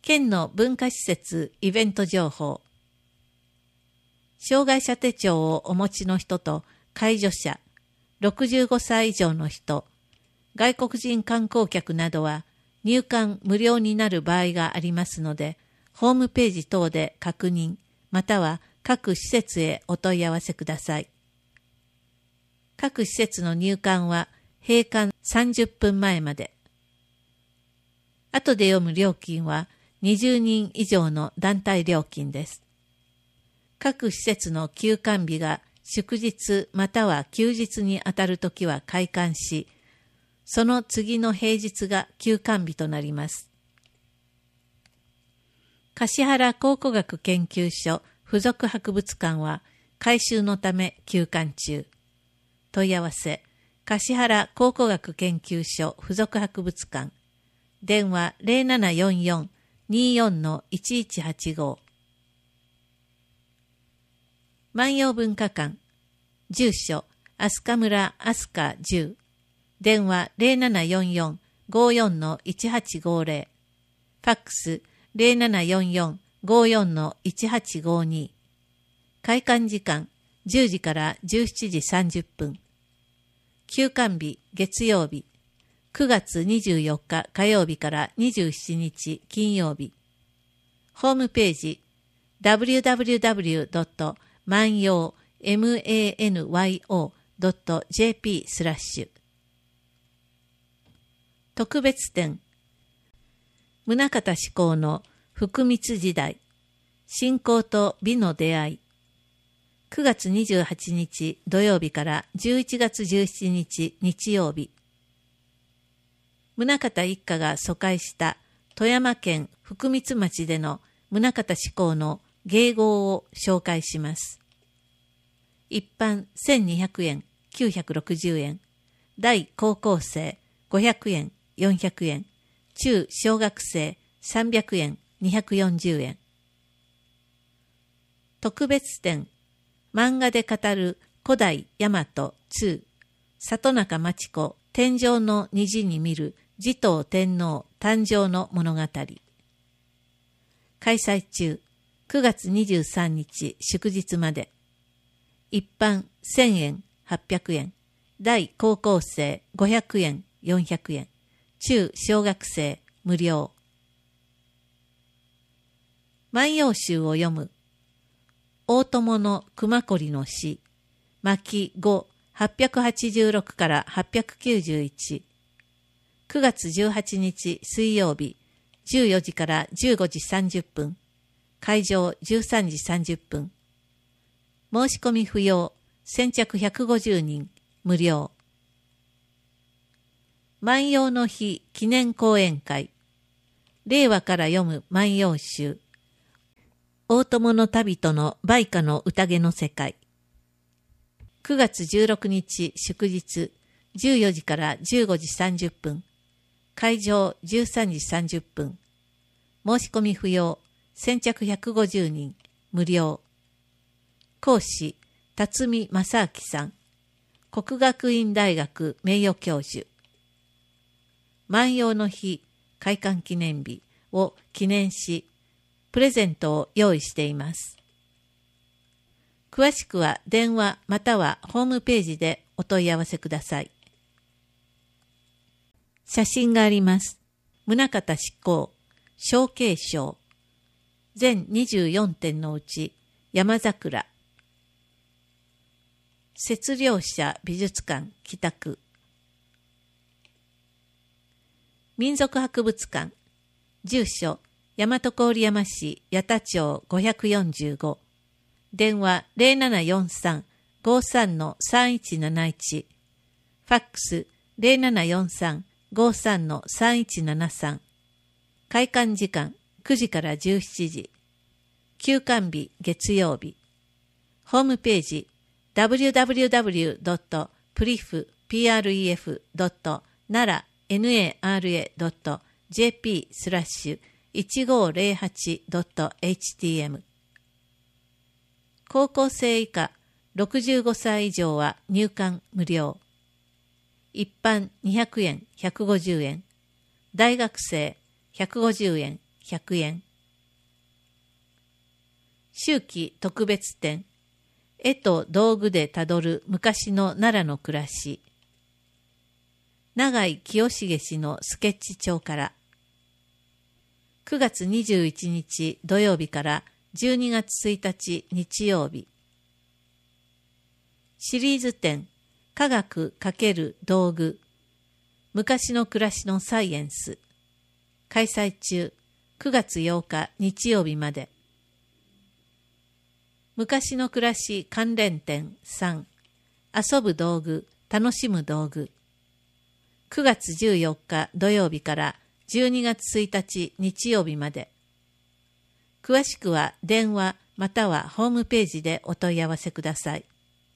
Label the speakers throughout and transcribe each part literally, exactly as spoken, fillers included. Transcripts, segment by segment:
Speaker 1: 県の文化施設イベント情報。障害者手帳をお持ちの人と介助者、ろくじゅうごさい以上の人、外国人観光客などは入館無料になる場合がありますので、ホームページ等で確認、または各施設へお問い合わせください。各施設の入館は閉館さんじゅっぷんまえまで。後で読む料金はにじゅうにん以上の団体料金です。各施設の休館日が祝日または休日にあたるときは開館し、その次の平日が休館日となります。橿原考古学研究所附属博物館は改修のため休館中。問い合わせ、橿原考古学研究所附属博物館。電話 ゼロななよんよん にーよん のいちいちはちご。万葉文化館。住所、飛鳥村飛鳥じゅう。電話 ゼロななよんよん ごーよん のいちはちごーぜろ。ファックスゼロななよんよん ごーよん のいちはちごーに。開館時間じゅうじからじゅうしちじさんじゅっぷん。休館日月曜日。くがつにじゅうよっか火曜日からにじゅうしちにち金曜日。ホームページ ダブリューダブリューダブリュードットマンヨー ドット ジェーピー スラッシュ。特別展。宗像志功の福光時代。信仰と美の出会い。くがつにじゅうはちにち土曜日からじゅういちがつじゅうしちにち日曜日。宗像一家が疎開した富山県福光町での宗像志功の芸号を紹介します。一般せんにひゃくえん、きゅうひゃくろくじゅうえん、大高校生ごひゃくえん、よんひゃくえん、中小学生さんびゃくえん、にひゃくよんじゅうえん。特別展、漫画で語る古代大和に、里中町子天上の虹に見る持統天皇誕生の物語。開催中、くがつにじゅうさんにち祝日まで。一般せんえん、はっぴゃくえん、大高校生ごひゃくえん、よんひゃくえん、中小学生無料。万葉集を読む。大友の熊凝の詩、巻ご、はっぴゃくはちじゅうろくからはっぴゃくきゅうじゅういち。くがつじゅうはちにち水曜日、じゅうよじからじゅうごじさんじゅっぷん。会場じゅうさんじさんじゅっぷん。申し込み不要、先着ひゃくごじゅうにん、無料。万葉の日記念講演会。令和から読む万葉集。大友の旅人の梅花の宴の世界。くがつじゅうろくにち祝日、じゅうよじからじゅうごじさんじゅっぷん。会場じゅうさんじさんじゅっぷん。申し込み不要、先着ひゃくごじゅうにん、無料。講師、辰巳正明さん。國學院大学名誉教授。万葉の日開館記念日を記念し、プレゼントを用意しています。詳しくは電話またはホームページでお問い合わせください。写真があります。宗像志功、小慶賞。全にじゅうよんてんのうち山桜。摂領社美術館北区。民族博物館。住所、大和郡山市八田町ごひゃくよんじゅうご。電話 ゼロななよんさん ごーさん のさんいちなないち。ファックス ゼロななよんさん ごーさん のさんいちななさん。開館時間くじからじゅうしちじ。休館日月曜日。ホームページ ダブリューダブリューダブリュードットプリフドットナラ ドット ジェーピー スラッシュいちごーぜろはち ドット エイチティーエム。高校生以下ろくじゅうごさい以上は入館無料。一般にひゃくえん、ひゃくごじゅうえん。大学生ひゃくごじゅうえん、 ひゃくえん。秋季特別展、絵と道具でたどる昔の奈良の暮らし。永井清重氏のスケッチ帳から。くがつにじゅういちにち土曜日からじゅうにがつついたち日曜日。シリーズ展、科学×道具。昔の暮らしのサイエンス。開催中、くがつようか日曜日まで。昔の暮らし関連展さん、遊ぶ道具、楽しむ道具。くがつじゅうよっか土曜日からじゅうにがつついたち日曜日まで。詳しくは電話またはホームページでお問い合わせください。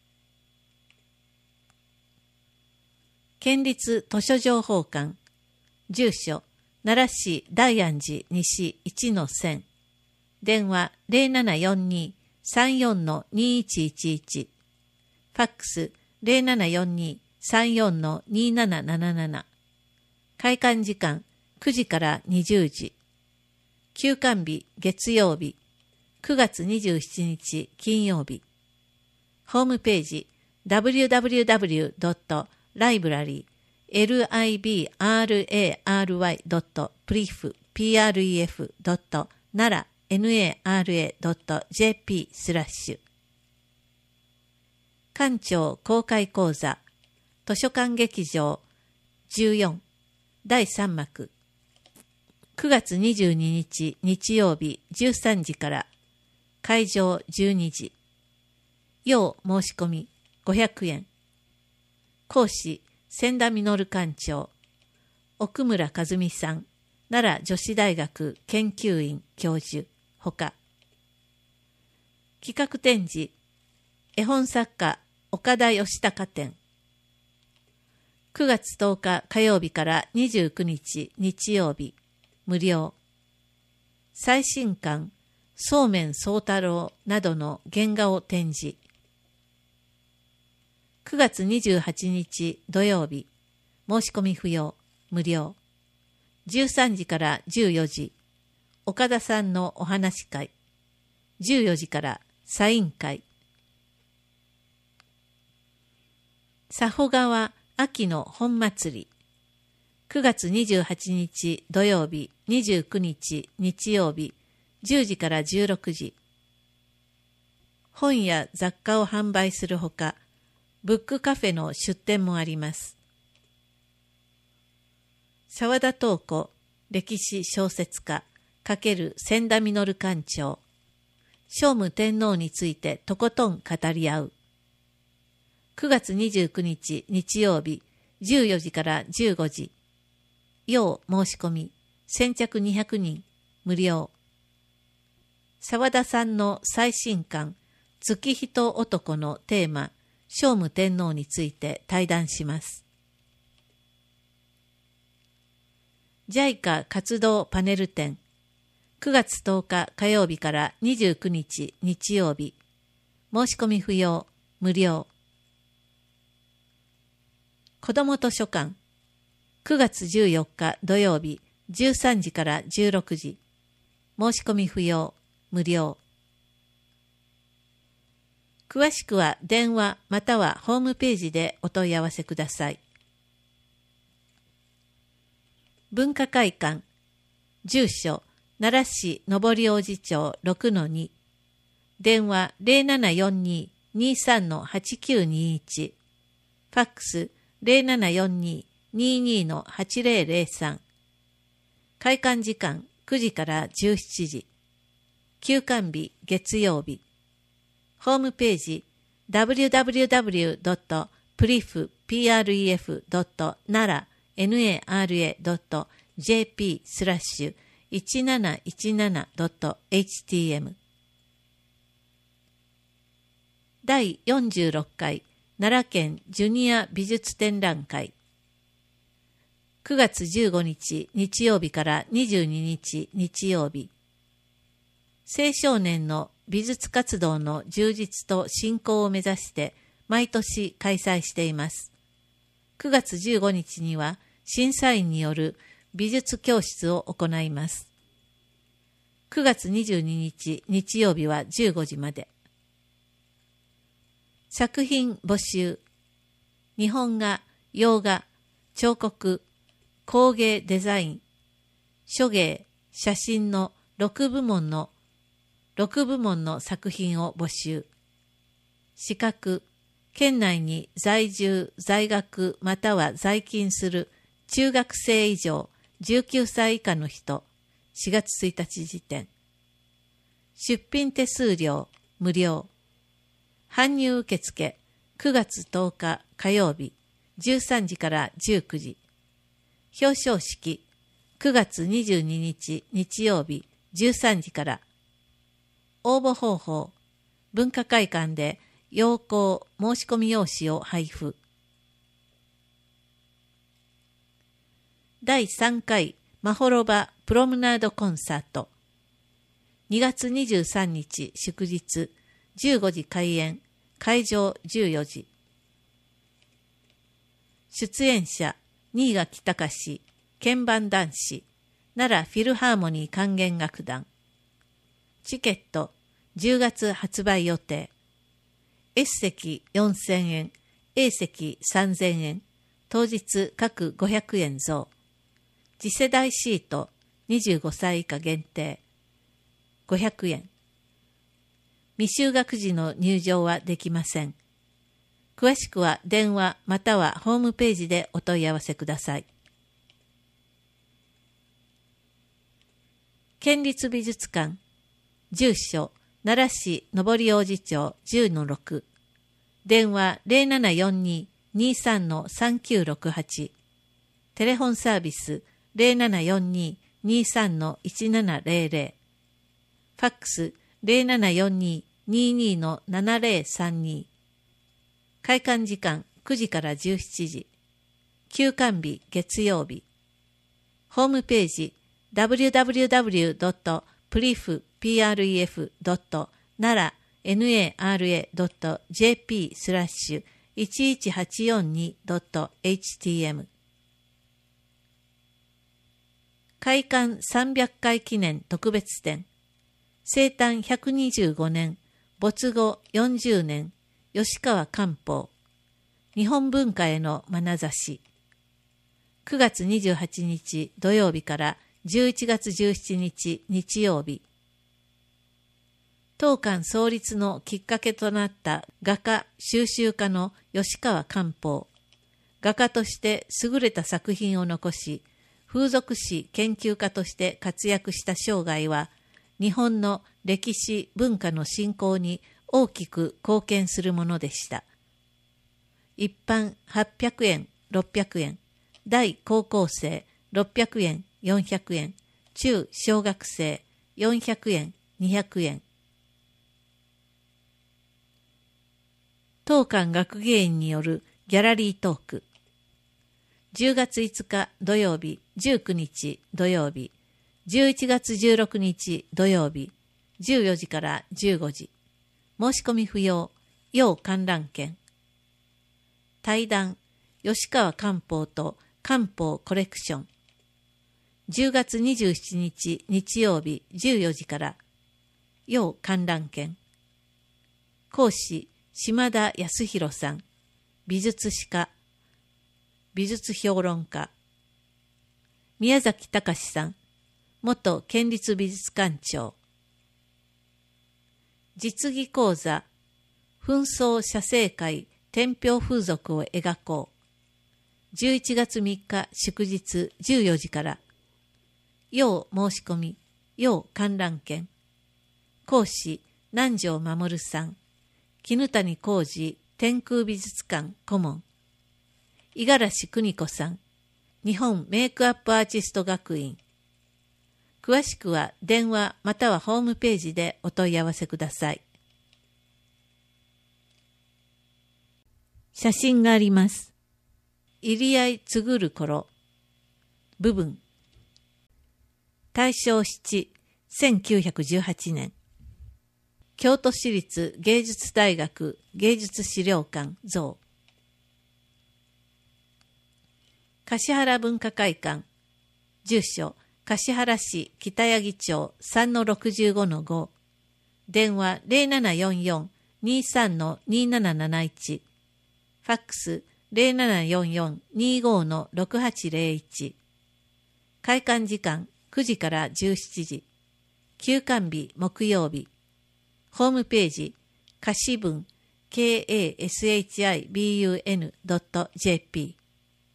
Speaker 1: 県立図書情報館、住所、奈良市大安寺西 いちのせん、電話 ゼロななよんに さんよんのにいちいちいち、ファックス ゼロななよんに さんよんのになななななな、開館時間くじからにじゅうじ、休館日月曜日、くがつにじゅうしちにち金曜日、ホームページ ダブリューダブリューダブリュードットライブラリー ライブラリー ドットプリフ ドットナラ ドットジェーピー スラッシュ。館長公開講座図書館劇場じゅうよんだいさんまく、くがつにじゅうににち日曜日じゅうさんじから会場じゅうにじ、要申し込みごひゃくえん。講師千田実館長、奥村和美さん、奈良女子大学研究員教授ほか。企画展示、絵本作家岡田義孝展。くがつとおか火曜日からにじゅうくにち日曜日、無料。最新刊、そうめん宗太郎などの原画を展示。くがつにじゅうはちにち土曜日、申し込み不要、無料。じゅうさんじからじゅうよじ、岡田さんのお話会。じゅうよじからサイン会。佐保川秋の本祭り。くがつにじゅうはちにち土曜日、にじゅうくにち日曜日、じゅうじからじゅうろくじ。本や雑貨を販売するほか、ブックカフェの出店もあります。澤田東子、歴史小説家×千田実館長。聖武天皇についてとことん語り合う。くがつにじゅうくにち日曜日、じゅうよじからじゅうごじ。要申し込み、先着にひゃくにん、無料。澤田さんの最新刊、月人男のテーマ、聖武天皇について対談します。ジャイカ 活動パネル展、くがつとおか火曜日からにじゅうくにち日曜日、申し込み不要、無料。子ども図書館、くがつじゅうよっか土曜日じゅうさんじからじゅうろくじ、申し込み不要、無料。詳しくは電話またはホームページでお問い合わせください。文化会館、住所、奈良市上大路町 ろくのに、電話 ゼロななよんに にさんのはちきゅうにいち、ファックス ゼロななよんに ににのはちぜろぜろさん、開館時間くじからじゅうしちじ、休館日月曜日、ホームページ ダブリューダブリューダブリュードットプリフ ドットナラ ドットジェーピー スラッシュいちなないちななドットエイチティーエム。 だいよんじゅうろっかい奈良県ジュニア美術展覧会、くがつじゅうごにち日曜日からにじゅうににち日曜日。青少年の美術活動の充実と振興を目指して毎年開催しています。くがつじゅうごにちには審査員による美術教室を行います。 くがつにじゅうににち日曜日はじゅうごじまで。作品募集。日本画、洋画、彫刻、工芸デザイン、書芸、写真のろくぶもんのろくぶもんの作品を募集。資格、県内に在住、在学または在勤する中学生以上じゅうきゅうさい以下の人、しがつついたち時点。出品手数料無料。搬入受付くがつとおか火曜日じゅうさんじからじゅうくじ。表彰式くがつにじゅうににち日曜日じゅうさんじから。応募方法、文化会館で要項申し込み用紙を配布。だいさんかいまほろばプロムナードコンサート。にがつにじゅうさんにち祝日じゅうごじ開演、会場じゅうよじ。出演者、新垣隆、鍵盤男子、奈良フィルハーモニー管弦楽団。チケット、じゅうがつ発売予定。S 席よんせんえん、A 席さんぜんえん、当日各ごひゃくえん増。次世代シートにじゅうごさい以下限定ごひゃくえん。未就学児の入場はできません。詳しくは電話またはホームページでお問い合わせください。県立美術館、住所奈良市上り王子町 じゅうのろく、電話 ゼロななよんに にさんのさんきゅうろくはち、テレフォンサービス ゼロななよんに にさんのいちななゼロゼロ、ファックス ゼロななよんに ににのななゼロさんに、開館時間くじからじゅうしちじ、休館日月曜日、ホームページ ダブリューダブリューダブリュードットプリフドットナラ ドットジェーピー スラッシュいちいちはちよんにドットエイチティーエム。 開館さんびゃっかい記念特別展、生誕ひゃくにじゅうごねん、没後よんじゅうねん、吉川官報、日本文化への眼差し。くがつにじゅうはちにち土曜日からじゅういちがつじゅうしちにち日曜日。当館創立のきっかけとなった画家収集家の吉川官報。画家として優れた作品を残し、風俗史研究家として活躍した生涯は、日本の歴史文化の振興に大きく貢献するものでした。一般はっぴゃくえん、ろっぴゃくえん、大高校生ろっぴゃくえん、よんひゃくえん、中小学生よんひゃくえん、にひゃくえん。当館学芸員によるギャラリートーク。じゅうがついつか土曜日、じゅうくにち土曜日、じゅういちがつじゅうろくにち土曜日、じゅうよじからじゅうごじ。申し込み不要、要観覧券。対談、吉川官報と官報コレクション。じゅうがつにじゅうしちにち日曜日じゅうよじから。要観覧券。講師、島田康弘さん。美術史家。美術評論家。宮崎隆さん。元県立美術館長。実技講座、紛争写生会天平風俗を描こう。じゅういちがつみっか祝日じゅうよじから。要申し込み、要観覧券。講師、南條守さん。絹谷浩二天空美術館顧問。五十嵐邦子さん。日本メイクアップアーティスト学院。詳しくは電話またはホームページでお問い合わせください。写真があります。入合つぐる頃。部分。大正なな、せんきゅうひゃくじゅうはちねん。京都市立芸術大学芸術資料館蔵。橿原文化会館。住所、 橿原市北八木町 さんのろくじゅうごのご、電話 ゼロななよんよん にさんのになななないち、ファックス ゼロななよんよん にごのろくはちゼロいち、開館時間くじからじゅうしちじ、休館日木曜日、ホームページ、かしぶん ケーエーエスエイチアイビーユーエヌドットジェーピー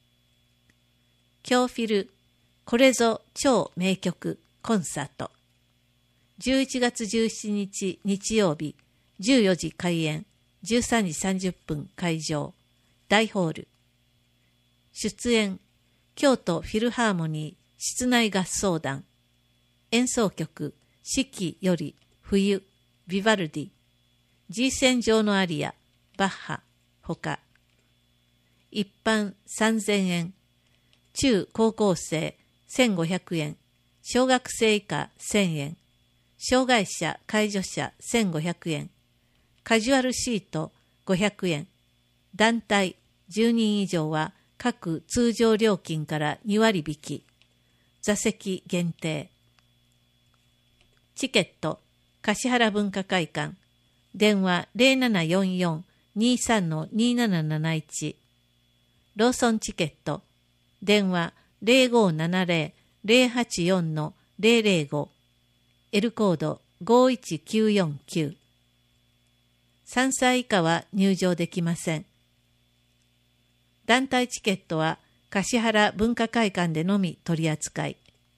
Speaker 1: 京フィルこれぞ超名曲コンサートじゅういちがつじゅうしちにち日曜日じゅうよじ開演じゅうさんじさんじゅっぷん会場大ホール出演京都フィルハーモニー室内合奏団演奏曲四季より冬ビバルディ G 線上のアリアバッハほか一般さんぜんえん中高校生せんごひゃくえん小学生以下せんえん障害者介助者せんごひゃくえんカジュアルシートごひゃくえん団体じゅうにん以上は各通常料金からにわり引き座席限定チケット橿原文化会館電話 ゼロななよんよん にさんのになななないち ローソンチケット電話 ゼロごななゼロ ゼロはちよんのゼロゼロご L コードごいちきゅうよんきゅうさんさい以下は入場できません。団体チケットは橿原文化会館でのみ取り扱い。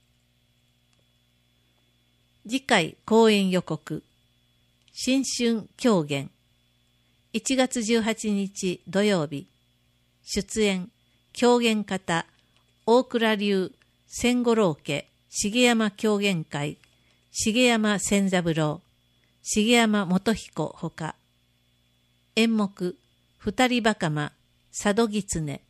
Speaker 1: 次回公演予告新春狂言いちがつじゅうはちにち土曜日出演狂言方大倉流千五郎家重山狂言会重山千三郎重山元彦ほか演目二人袴佐渡狐